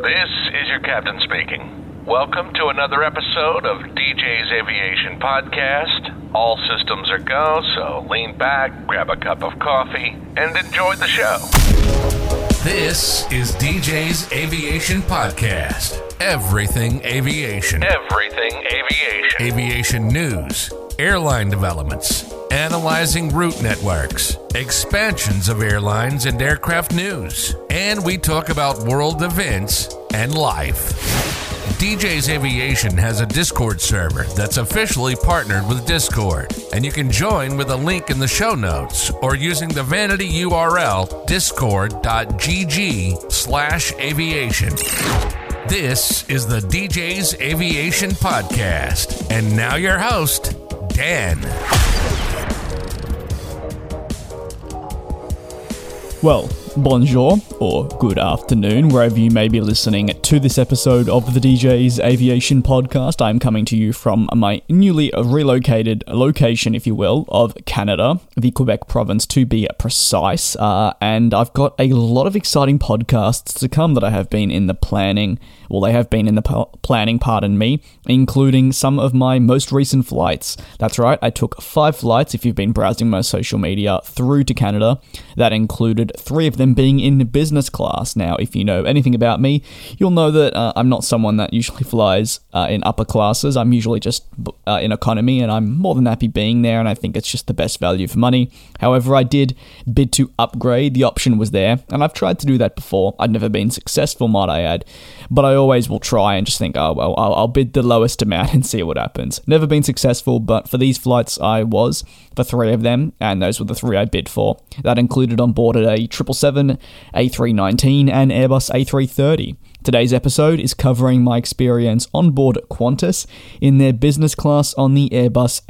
This is your captain speaking. Welcome to another episode of DJ's Aviation Podcast. All systems are go, so lean back, grab a cup of coffee, and enjoy the show. This is DJ's Aviation Podcast. Everything aviation. Everything aviation. Aviation news, airline developments, analyzing route networks, expansions of airlines and aircraft news, and we talk about world events and life. DJ's Aviation has a Discord server that's officially partnered with Discord, and you can join with a link in the show notes or using the vanity URL discord.gg/aviation. This is the DJ's Aviation Podcast, and now your host, Dan. Well, bonjour, or good afternoon, wherever you may be listening to this episode of the DJ's Aviation Podcast. I'm coming to you from my newly relocated location, if you will, of Canada, the Quebec province to be precise, and I've got a lot of exciting podcasts to come that I have been in the planning. Well, they have been in the planning, pardon me, including some of my most recent flights. That's right, I took 5 flights, if you've been browsing my social media, through to Canada. That included 3 of them being in business class. Now, if you know anything about me, you'll know that I'm not someone that usually flies in upper classes. I'm usually just in economy, and I'm more than happy being there, and I think it's just the best value for money. However, I did bid to upgrade. The option was there, and I've tried to do that before. I'd never been successful, might I add, but I always will try and just think, oh, well, I'll bid the lowest amount and see what happens. Never been successful, but for these flights I was, for 3 of them, and those were the 3 I bid for. That included on board a 777, A319, and Airbus A330. Today's episode is covering my experience on board Qantas in their business class on the Airbus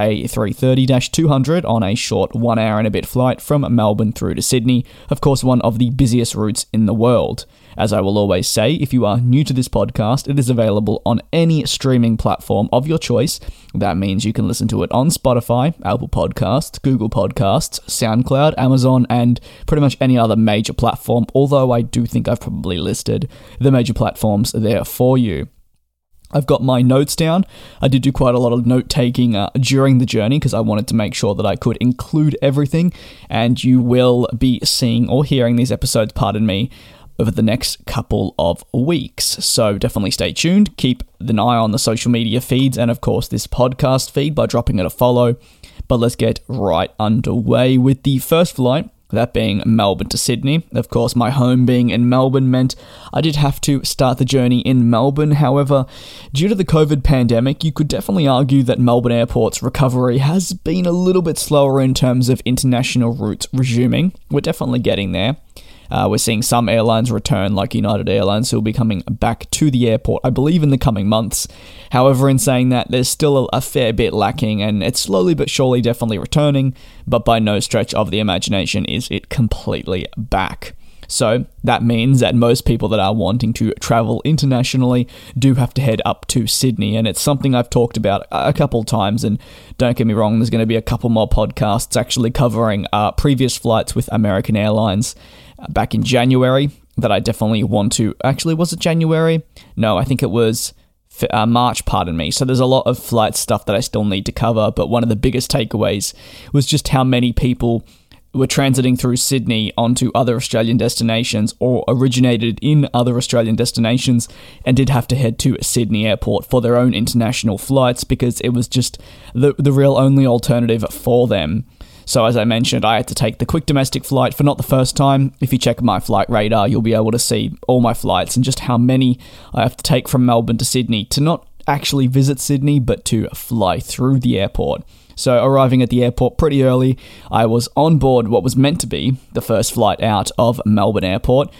A330-200 on a short 1 hour and a bit flight from Melbourne through to Sydney, of course one of the busiest routes in the world. As I will always say, if you are new to this podcast, it is available on any streaming platform of your choice. That means you can listen to it on Spotify, Apple Podcasts, Google Podcasts, SoundCloud, Amazon, and pretty much any other major platform, although I do think I've probably listed the major platforms there for you. I've got my notes down. I did do quite a lot of note-taking during the journey because I wanted to make sure that I could include everything, and you will be seeing or hearing these episodes, pardon me, over the next couple of weeks. So definitely stay tuned, keep an eye on the social media feeds, and of course this podcast feed by dropping it a follow. But let's get right underway with the first flight, that being Melbourne to Sydney. Of course, my home being in Melbourne meant I did have to start the journey in Melbourne. However, due to the COVID pandemic, you could definitely argue that Melbourne Airport's recovery has been a little bit slower in terms of international routes resuming. We're definitely getting there. We're seeing some airlines return, like United Airlines, who will be coming back to the airport, I believe, in the coming months. However, in saying that, there's still a fair bit lacking, and it's slowly but surely definitely returning, but by no stretch of the imagination is it completely back. So that means that most people that are wanting to travel internationally do have to head up to Sydney, and it's something I've talked about a couple times, and don't get me wrong, there's going to be a couple more podcasts actually covering previous flights with American Airlines back in January that I definitely want to... Actually, was it January? No, I think it was March, pardon me. So there's a lot of flight stuff that I still need to cover, but one of the biggest takeaways was just how many people were transiting through Sydney onto other Australian destinations or originated in other Australian destinations and did have to head to Sydney Airport for their own international flights because it was just the real only alternative for them. So as I mentioned, I had to take the quick domestic flight for not the first time. If you check my flight radar, you'll be able to see all my flights and just how many I have to take from Melbourne to Sydney to not actually visit Sydney, but to fly through the airport. So arriving at the airport pretty early, I was on board what was meant to be the first flight out of Melbourne Airport.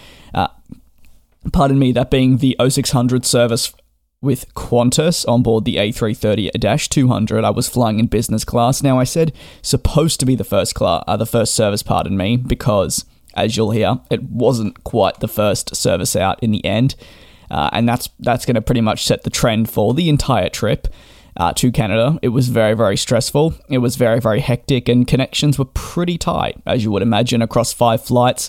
Pardon me, that being the 0600 service with Qantas on board the A330-200. I was flying in business class. Now, I said supposed to be the first service, pardon me, because, as you'll hear, it wasn't quite the first service out in the end. And that's going to pretty much set the trend for the entire trip to Canada. It was very, very stressful. It was very, very hectic, and connections were pretty tight, as you would imagine, across 5 flights.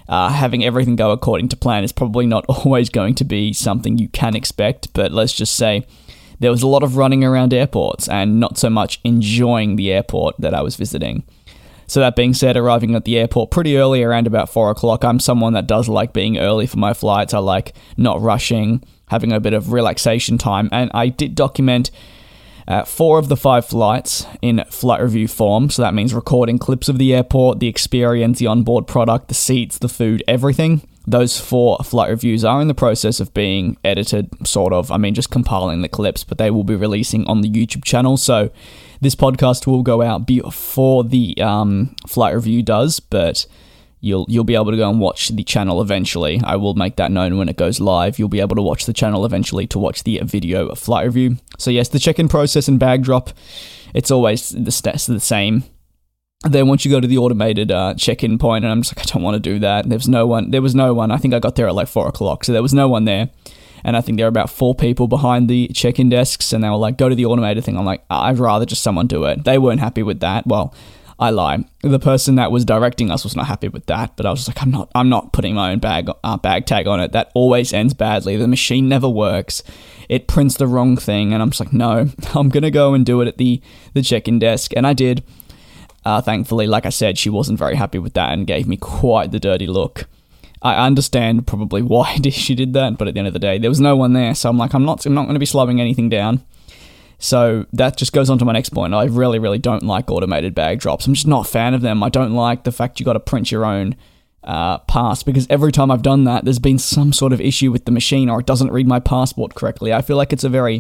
having everything go according to plan is probably not always going to be something you can expect, but let's just say there was a lot of running around airports and not so much enjoying the airport that I was visiting. So that being said, arriving at the airport pretty early, around about 4 o'clock, I'm someone that does like being early for my flights. I like not rushing, having a bit of relaxation time, and I did document 4 of the 5 flights in flight review form. So that means recording clips of the airport, the experience, the onboard product, the seats, the food, everything. Those 4 flight reviews are in the process of being edited, sort of. I mean, just compiling the clips, but they will be releasing on the YouTube channel. So this podcast will go out before the flight review does, but you'll be able to go and watch the channel eventually. I will make that known when it goes live. You'll be able to watch the channel eventually to watch the video flight review. So yes, the check-in process and bag drop, it's always the same. Then once you go to the automated check-in point, and I'm just like, I don't want to do that. There was no one. I think I got there at like 4 o'clock, so there was no one there. And I think there were about 4 people behind the check-in desks, and they were like, go to the automated thing. I'm like, I'd rather just someone do it. They weren't happy with that. Well, I lie. The person that was directing us was not happy with that, but I was just like, I'm not putting my own bag tag on it. That always ends badly. The machine never works. It prints the wrong thing, and I'm just like, no, I'm going to go and do it at the check-in desk. And I did. Thankfully, like I said, she wasn't very happy with that and gave me quite the dirty look. I understand probably why she did that, but at the end of the day, there was no one there, so I'm like, I'm not going to be slowing anything down. So that just goes on to my next point. I really, really don't like automated bag drops. I'm just not a fan of them. I don't like the fact you got to print your own pass, because every time I've done that, there's been some sort of issue with the machine, or it doesn't read my passport correctly. I feel like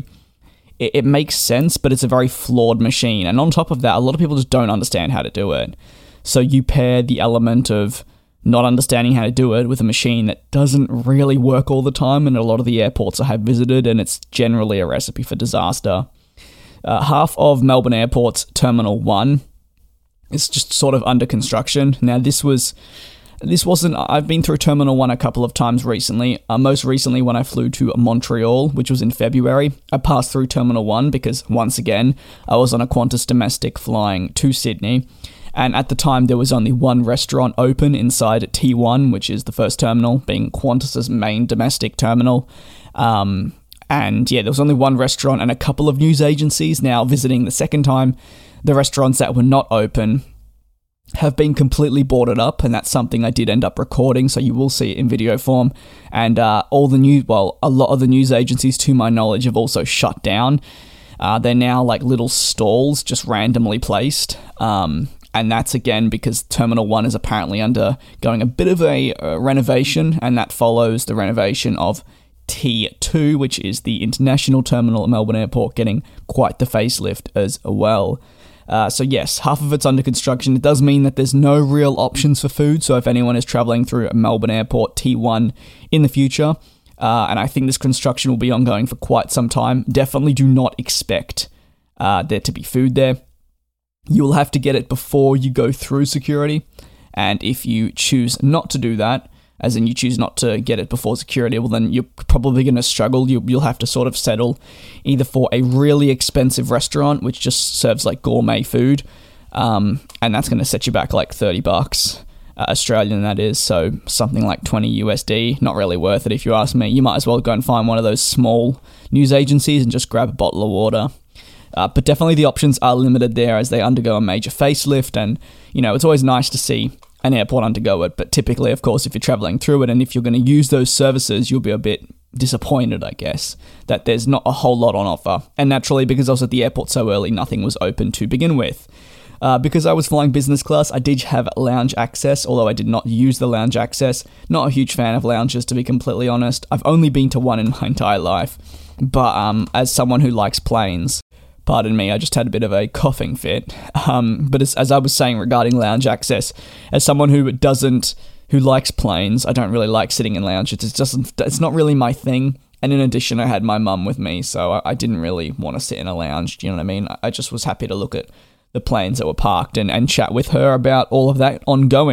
it makes sense, but it's a very flawed machine. And on top of that, a lot of people just don't understand how to do it. So you pair the element of not understanding how to do it with a machine that doesn't really work all the time in a lot of the airports I have visited, and it's generally a recipe for disaster. Half of Melbourne Airport's Terminal 1 is just sort of under construction. Now, this wasn't... I've been through Terminal 1 a couple of times recently. Most recently, when I flew to Montreal, which was in February, I passed through Terminal 1 because, once again, I was on a Qantas domestic flying to Sydney. And at the time, there was only one restaurant open inside T1, which is the first terminal, being Qantas's main domestic terminal. And yeah, there was only one restaurant and a couple of news agencies. Now, visiting the second time, the restaurants that were not open have been completely boarded up, and that's something I did end up recording, so you will see it in video form. And a lot of the news agencies, to my knowledge, have also shut down. They're now like little stalls just randomly placed. And that's again because Terminal 1 is apparently undergoing a bit of a renovation, and that follows the renovation of T2, which is the international terminal at Melbourne Airport, getting quite the facelift as well. So yes, half of it's under construction. It does mean that there's no real options for food, so if anyone is travelling through Melbourne Airport T1 in the future, and I think this construction will be ongoing for quite some time, definitely do not expect there to be food there. You will have to get it before you go through security, and if you choose not to do that, as in you choose not to get it before security, well then you're probably going to struggle. You'll have to sort of settle either for a really expensive restaurant, which just serves like gourmet food, and that's going to set you back like $30 Australian, that is, so something like 20 USD, not really worth it if you ask me. You might as well go and find one of those small news agencies and just grab a bottle of water. But definitely the options are limited there as they undergo a major facelift, and it's always nice to see an airport undergo it, but typically, of course, if you're traveling through it and if you're going to use those services, you'll be a bit disappointed, I guess, that there's not a whole lot on offer. And naturally, because I was at the airport so early, nothing was open to begin with. Because I was flying business class, I did have lounge access, although I did not use the lounge access. Not a huge fan of lounges, to be completely honest. I've only been to one in my entire life, but as someone who likes planes, pardon me, I just had a bit of a coughing fit. But as I was saying regarding lounge access, as someone who likes planes, I don't really like sitting in lounges. It's not really my thing. And in addition, I had my mum with me, so I didn't really want to sit in a lounge. Do you know what I mean? I just was happy to look at the planes that were parked and chat with her about all of that ongoing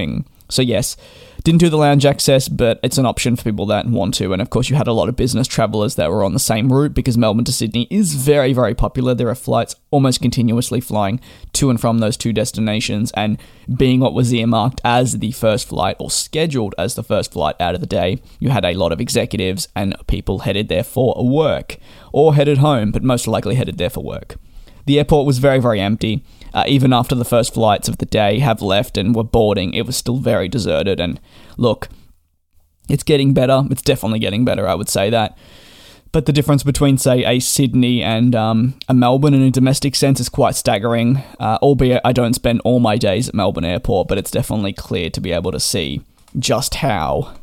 So yes, didn't do the lounge access, but it's an option for people that want to. And of course, you had a lot of business travelers that were on the same route because Melbourne to Sydney is very, very popular. There are flights almost continuously flying to and from those two destinations. And being what was earmarked as the first flight or scheduled as the first flight out of the day, you had a lot of executives and people headed there for work or headed home, but most likely headed there for work. The airport was very, very empty. Even after the first flights of the day have left and were boarding, it was still very deserted. And look, it's getting better. It's definitely getting better, I would say that. But the difference between, say, a Sydney and a Melbourne in a domestic sense is quite staggering. Albeit I don't spend all my days at Melbourne Airport, but it's definitely clear to be able to see just how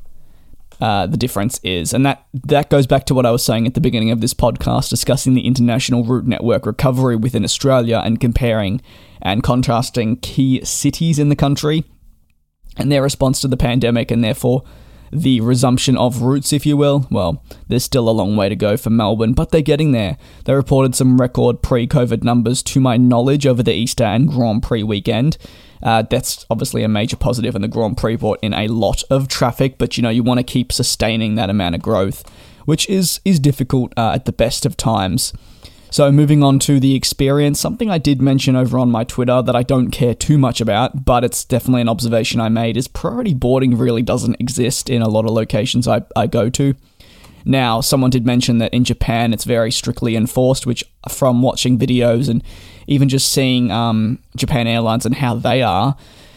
the difference is. And that goes back to what I was saying at the beginning of this podcast, discussing the international route network recovery within Australia and comparing and contrasting key cities in the country and their response to the pandemic and therefore the resumption of routes, if you will. Well, there's still a long way to go for Melbourne, but they're getting there. They reported some record pre-COVID numbers to my knowledge over the Easter and Grand Prix weekend. That's obviously a major positive, and the Grand Prix brought in a lot of traffic, but you want to keep sustaining that amount of growth, which is difficult at the best of times. So moving on to the experience, something I did mention over on my Twitter that I don't care too much about, but it's definitely an observation I made, is priority boarding really doesn't exist in a lot of locations I go to. Now, someone did mention that in Japan it's very strictly enforced, which from watching videos and even just seeing Japan Airlines and how they are,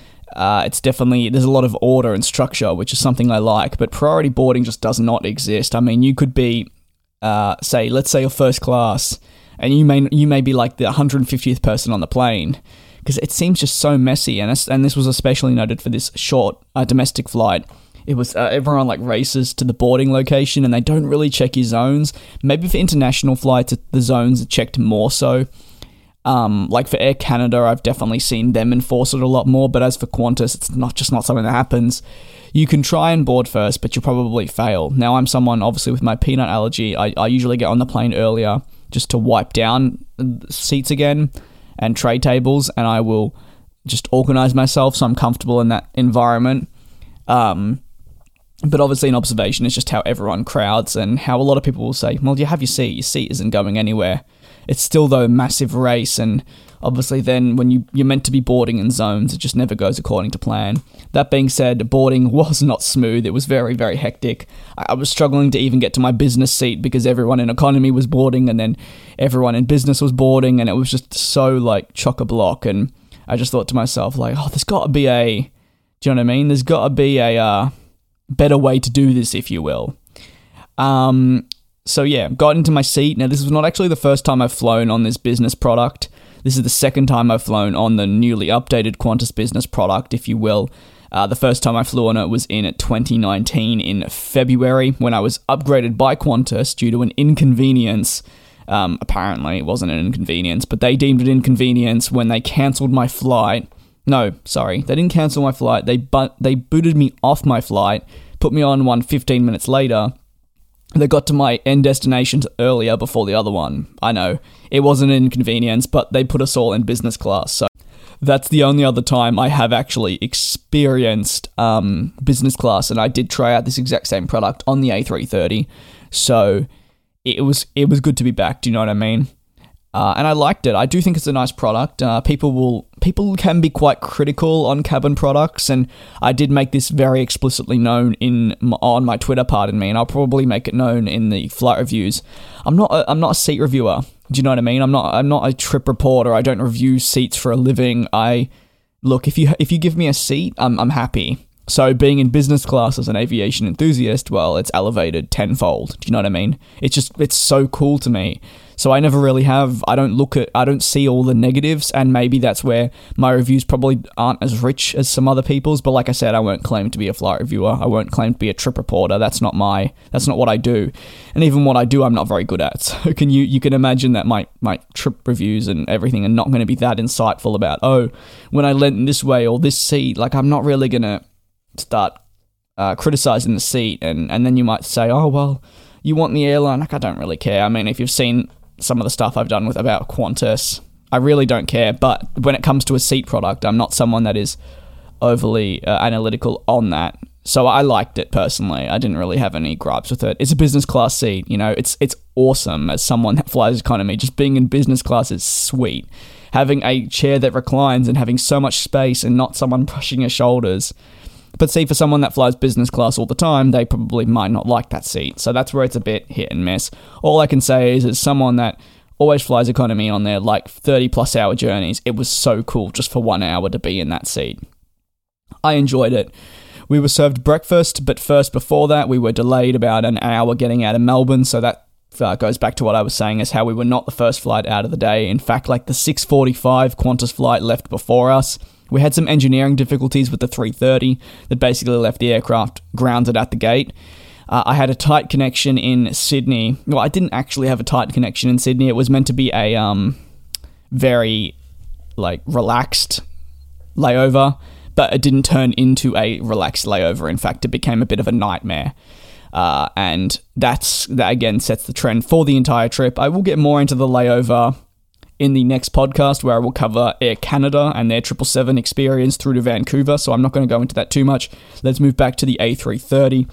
it's definitely, there's a lot of order and structure, which is something I like, but priority boarding just does not exist. I mean, you could be, let's say you're first class, and you may be like the 150th person on the plane, because it seems just so messy, and this was especially noted for this short domestic flight. It was everyone like races to the boarding location, and they don't really check your zones. Maybe for international flights, the zones are checked more so. Like for Air Canada, I've definitely seen them enforce it a lot more, but as for Qantas, it's not something that happens. You can try and board first, but you'll probably fail. Now, I'm someone, obviously, with my peanut allergy, I usually get on the plane earlier just to wipe down seats again and tray tables, and I will just organize myself so I'm comfortable in that environment. But obviously an observation is just how everyone crowds and how a lot of people will say, well, you have your seat isn't going anywhere. It's still, though, a massive race, and obviously then when you're meant to be boarding in zones, it just never goes according to plan. That being said, boarding was not smooth. It was very, very hectic. I was struggling to even get to my business seat because everyone in economy was boarding and then everyone in business was boarding, and it was just so like chock-a-block. And I just thought to myself, like, there's got to be do you know what I mean? There's got to be a better way to do this, if you will. So yeah, got into my seat. Now, this was not actually the first time I've flown on this business product. This is the second time I've flown on the newly updated Qantas business product, if you will. The first time I flew on it was in 2019 in February when I was upgraded by Qantas due to an inconvenience. Apparently, it wasn't an inconvenience, but they deemed it inconvenience when they cancelled my flight. No, sorry, they didn't cancel my flight. They booted me off my flight, put me on one 15 minutes later. They got to my end destinations earlier before the other one. I know, it wasn't an inconvenience, but they put us all in business class. So that's the only other time I have actually experienced business class, and I did try out this exact same product on the A330. So it was good to be back. Do you know what I mean? And I liked it. I do think it's a nice product. People can be quite critical on cabin products, and I did make this very explicitly known on my Twitter, pardon me, and I'll probably make it known in the flight reviews. I'm not a seat reviewer. Do you know what I mean? I'm not a trip reporter. I don't review seats for a living. Look, if you give me a seat, I'm happy. So being in business class as an aviation enthusiast, well, it's elevated tenfold. Do you know what I mean? It's so cool to me. So I never really I don't see all the negatives, and maybe that's where my reviews probably aren't as rich as some other people's, but like I said, I won't claim to be a flight reviewer. I won't claim to be a trip reporter. That's not what I do. And even what I do, I'm not very good at. So you can imagine that my trip reviews and everything are not going to be that insightful about, when I leant this way or this seat, like I'm not really going to start criticizing the seat, and then you might say, well, you want the airline. Like, I don't really care. I mean, if you've seen some of the stuff I've done about Qantas, I really don't care. But when it comes to a seat product, I'm not someone that is overly analytical on that. So I liked it personally. I didn't really have any gripes with it. It's a business class seat, you know. It's awesome as someone that flies economy. Just being in business class is sweet. Having a chair that reclines and having so much space and not someone brushing your shoulders. But see, for someone that flies business class all the time, they probably might not like that seat. So that's where it's a bit hit and miss. All I can say is, as someone that always flies economy on their like 30 plus hour journeys, it was so cool just for 1 hour to be in that seat. I enjoyed it. We were served breakfast, but first before that, we were delayed about an hour getting out of Melbourne, so that goes back to what I was saying, is how we were not the first flight out of the day. In fact, like the 6:45 Qantas flight left before us. We had some engineering difficulties with the 330 that basically left the aircraft grounded at the gate. I had a tight connection in Sydney. Well, I didn't actually have a tight connection in Sydney. It was meant to be a very like relaxed layover, but it didn't turn into a relaxed layover. In fact, it became a bit of a nightmare. And that again sets the trend for the entire trip. I will get more into the layover in the next podcast, where I will cover Air Canada and their 777 experience through to Vancouver, so I'm not going to go into that too much. Let's move back to the A330.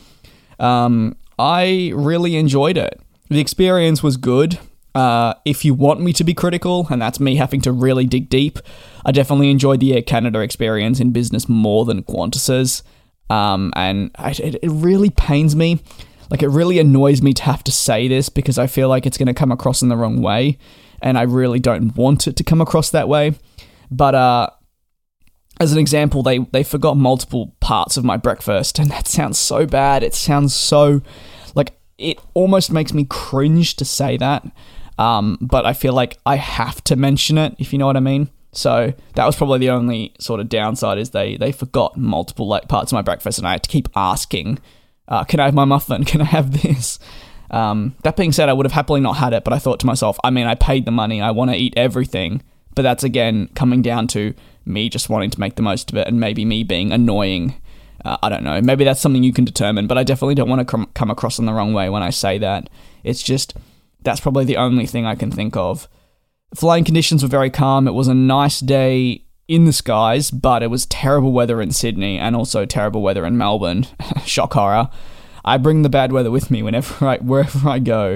I really enjoyed it. The experience was good. If you want me to be critical, and that's me having to really dig deep, I definitely enjoyed the Air Canada experience in business more than Qantas's. And it really pains me. Like, it really annoys me to have to say this, because I feel like it's going to come across in the wrong way, and I really don't want it to come across that way. But as an example, they forgot multiple parts of my breakfast, and that sounds so bad. It sounds so, like, it almost makes me cringe to say that. But I feel like I have to mention it, if you know what I mean. So that was probably the only sort of downside, is they forgot multiple like parts of my breakfast, and I had to keep asking, can I have my muffin? Can I have this? That being said, I would have happily not had it, but I thought to myself, I mean, I paid the money, I want to eat everything. But that's, again, coming down to me just wanting to make the most of it, and maybe me being annoying. I don't know. Maybe that's something you can determine, but I definitely don't want to come across in the wrong way when I say that. It's just, that's probably the only thing I can think of. Flying conditions were very calm. It was a nice day in the skies, but it was terrible weather in Sydney and also terrible weather in Melbourne. Shock horror. I bring the bad weather with me wherever I go.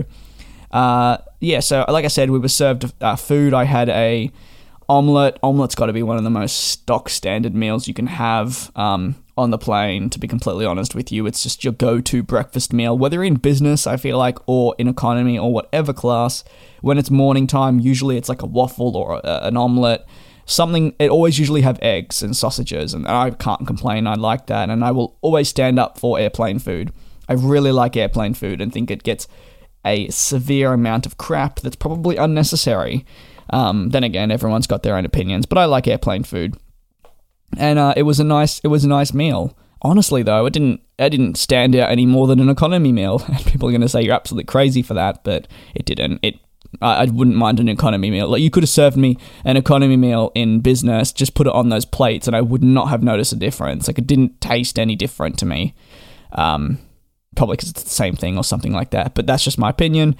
So like I said, we were served food. I had a omelette. Omelette's got to be one of the most stock standard meals you can have on the plane, to be completely honest with you. It's just your go-to breakfast meal, whether in business, I feel like, or in economy, or whatever class. When it's morning time, usually it's like a waffle or an omelette. Something, it always usually have eggs and sausages, and I can't complain. I like that, and I will always stand up for airplane food. I really like airplane food and think it gets a severe amount of crap that's probably unnecessary. Then again, everyone's got their own opinions, but I like airplane food. And it was a nice meal. Honestly, though, it didn't stand out any more than an economy meal. And people are going to say you're absolutely crazy for that, but it didn't. I wouldn't mind an economy meal. Like, you could have served me an economy meal in business, just put it on those plates, and I would not have noticed a difference. Like, it didn't taste any different to me. Probably because it's the same thing or something like that. But that's just my opinion.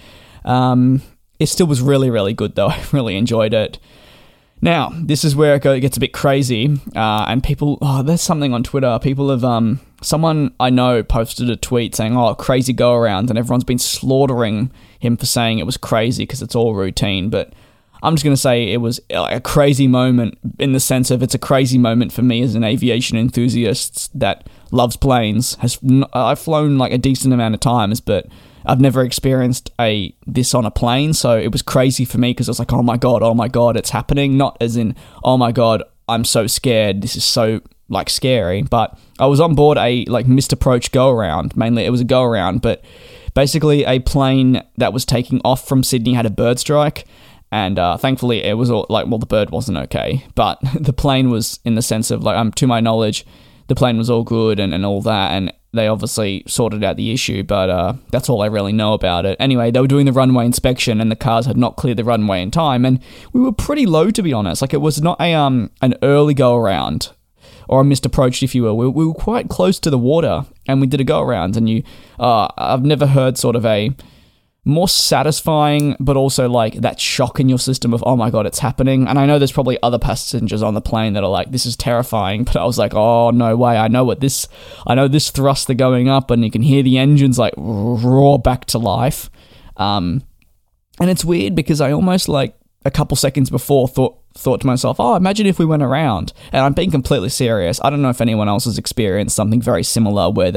It still was really, really good, though. I really enjoyed it. Now, this is where it gets a bit crazy, and people, there's something on Twitter, people have, someone I know posted a tweet saying, crazy go-around, and everyone's been slaughtering him for saying it was crazy because it's all routine, but I'm just going to say it was a crazy moment in the sense of, it's a crazy moment for me as an aviation enthusiast that loves planes. I've flown like a decent amount of times, but I've never experienced this on a plane, so it was crazy for me because I was like, oh my god, it's happening. Not as in, oh my god, I'm so scared, this is so like scary. But I was on board a like missed approach go around. Mainly it was a go around, but basically a plane that was taking off from Sydney had a bird strike, and thankfully it was all like, well, the bird wasn't okay, but the plane was, in the sense of like, to my knowledge, the plane was all good and all that, and they obviously sorted out the issue, but that's all I really know about it. Anyway, they were doing the runway inspection, and the cars had not cleared the runway in time, and we were pretty low, to be honest. Like, it was not an early go-around, or a missed approach, if you will. We were quite close to the water, and we did a go-around, and I've never heard sort of a more satisfying, but also like that shock in your system of, oh my God, it's happening. And I know there's probably other passengers on the plane that are like, this is terrifying, but I was like, oh no way, I know this thrusts are going up, and you can hear the engines like roar back to life. And it's weird because I almost like a couple seconds before thought to myself, oh, imagine if we went around. And I'm being completely serious. I don't know if anyone else has experienced something very similar where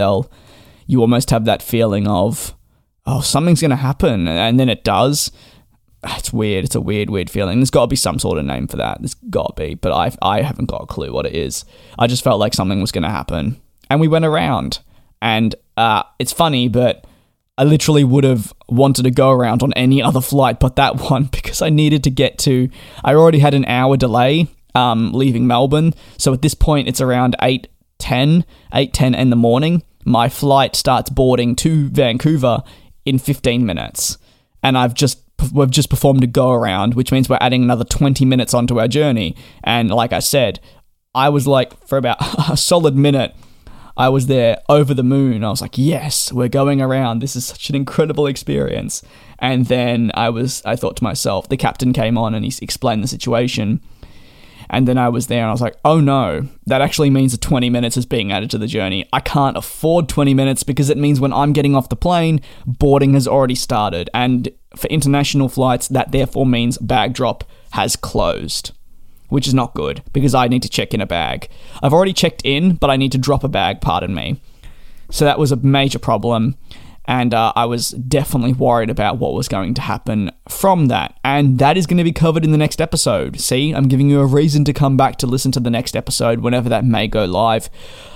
you almost have that feeling of, oh, something's going to happen, and then it does. It's weird. It's a weird feeling. There's got to be some sort of name for that. There's got to be, but I haven't got a clue what it is. I just felt like something was going to happen, and we went around. And it's funny, but I literally would have wanted to go around on any other flight but that one, because I needed to get to... I already had an hour delay leaving Melbourne, so at this point it's around 8:10 in the morning. My flight starts boarding to Vancouver in 15 minutes, and we've just performed a go around, which means we're adding another 20 minutes onto our journey. And like I said, I was like, for about a solid minute, I was there over the moon. I was like, yes, we're going around. This is such an incredible experience. And then I thought to myself, the captain came on and he explained the situation. And then I was there and I was like, oh no, that actually means that 20 minutes is being added to the journey. I can't afford 20 minutes because it means when I'm getting off the plane, boarding has already started. And for international flights, that therefore means bag drop has closed, which is not good because I need to check in a bag. I've already checked in, but I need to drop a bag, pardon me. So that was a major problem. And I was definitely worried about what was going to happen from that. And that is going to be covered in the next episode. See, I'm giving you a reason to come back to listen to the next episode whenever that may go live.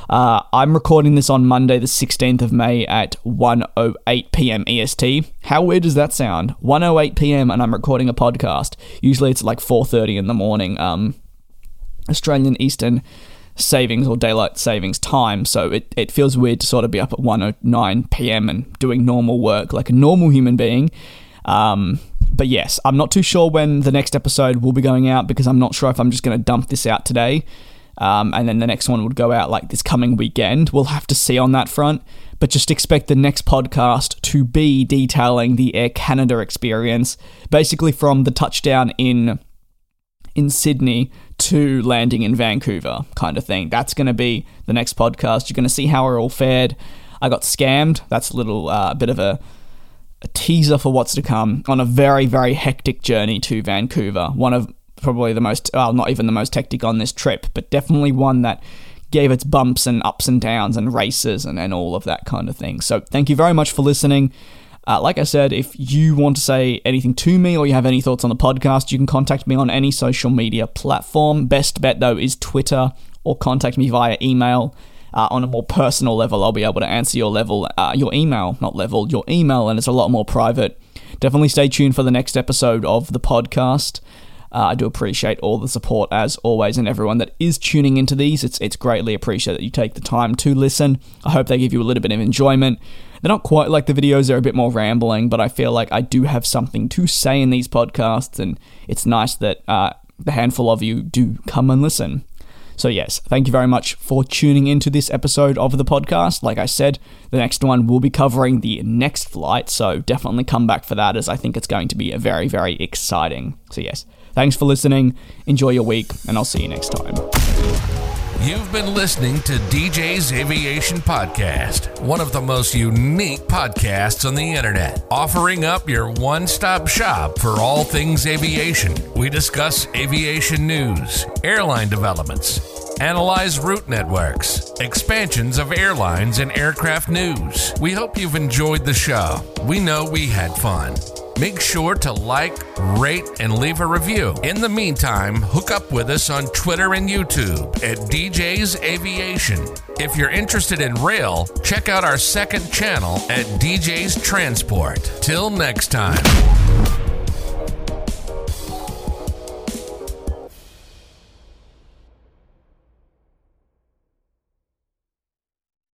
I'm recording this on Monday, the 16th of May at 1:08 p.m. EST. How weird does that sound? 1:08 p.m. and I'm recording a podcast. Usually it's like 4:30 in the morning, Australian Eastern Savings or Daylight Savings time, so it feels weird to sort of be up at 1:09 p.m. and doing normal work like a normal human being. But yes, I'm not too sure when the next episode will be going out because I'm not sure if I'm just going to dump this out today and then the next one would go out like this coming weekend. We'll have to see on that front, but just expect the next podcast to be detailing the Air Canada experience, basically from the touchdown in Sydney to landing in Vancouver kind of thing. That's going to be the next podcast. You're going to see how we're all fared. I got scammed. That's a little bit of a teaser for what's to come on a very, very hectic journey to Vancouver. One of probably the most, not even the most hectic on this trip, but definitely one that gave its bumps and ups and downs and races and all of that kind of thing. So thank you very much for listening. Like I said, if you want to say anything to me or you have any thoughts on the podcast, you can contact me on any social media platform. Best bet, though, is Twitter, or contact me via email. On a more personal level, I'll be able to answer your email, and it's a lot more private. Definitely stay tuned for the next episode of the podcast. I do appreciate all the support, as always, and everyone that is tuning into these. It's greatly appreciated that you take the time to listen. I hope they give you a little bit of enjoyment. They're not quite like the videos, they're a bit more rambling, but I feel like I do have something to say in these podcasts, and it's nice that the handful of you do come and listen. So yes, thank you very much for tuning into this episode of the podcast. Like I said, the next one will be covering the next flight, so definitely come back for that, as I think it's going to be a very, very exciting. So yes, thanks for listening, enjoy your week, and I'll see you next time. You've been listening to DJ's Aviation Podcast, one of the most unique podcasts on the internet, offering up your one-stop shop for all things aviation. We discuss aviation news, airline developments, analyze route networks, expansions of airlines and aircraft news. We hope you've enjoyed the show. We know we had fun. Make sure to like, rate, and leave a review. In the meantime, hook up with us on Twitter and YouTube at DJ's Aviation. If you're interested in rail, check out our second channel at DJ's Transport. Till next time.